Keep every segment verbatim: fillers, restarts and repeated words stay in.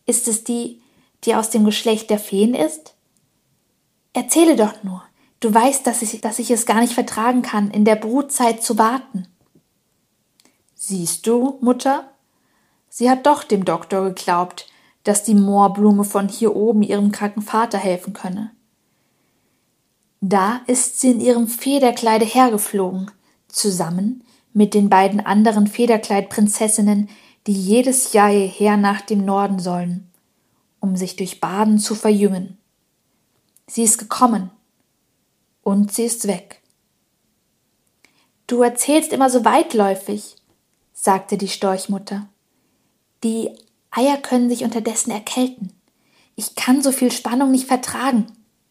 Ist es die, die aus dem Geschlecht der Feen ist? Erzähle doch nur. Du weißt, dass ich, dass ich es gar nicht vertragen kann, in der Brutzeit zu warten. Siehst du, Mutter? Sie hat doch dem Doktor geglaubt, dass die Moorblume von hier oben ihrem kranken Vater helfen könne. Da ist sie in ihrem Federkleide hergeflogen, zusammen mit den beiden anderen Federkleidprinzessinnen, die jedes Jahr hierher nach dem Norden sollen, um sich durch Baden zu verjüngen. Sie ist gekommen und sie ist weg. Du erzählst immer so weitläufig, sagte die Storchmutter. Die Eier können sich unterdessen erkälten. Ich kann so viel Spannung nicht vertragen.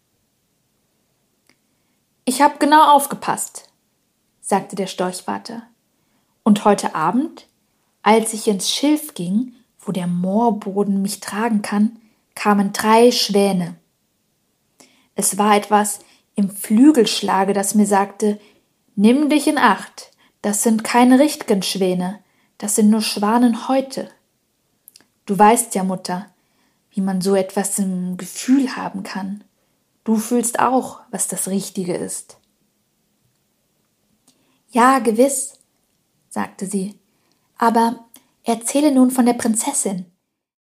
Ich habe genau aufgepasst, sagte der Storchvater. Und heute Abend, als ich ins Schilf ging, wo der Moorboden mich tragen kann, kamen drei Schwäne. Es war etwas im Flügelschlage, das mir sagte, nimm dich in Acht, das sind keine richtigen Schwäne, das sind nur Schwanenhäute. Du weißt ja, Mutter, wie man so etwas im Gefühl haben kann. Du fühlst auch, was das Richtige ist. Ja, gewiss, sagte sie, aber erzähle nun von der Prinzessin.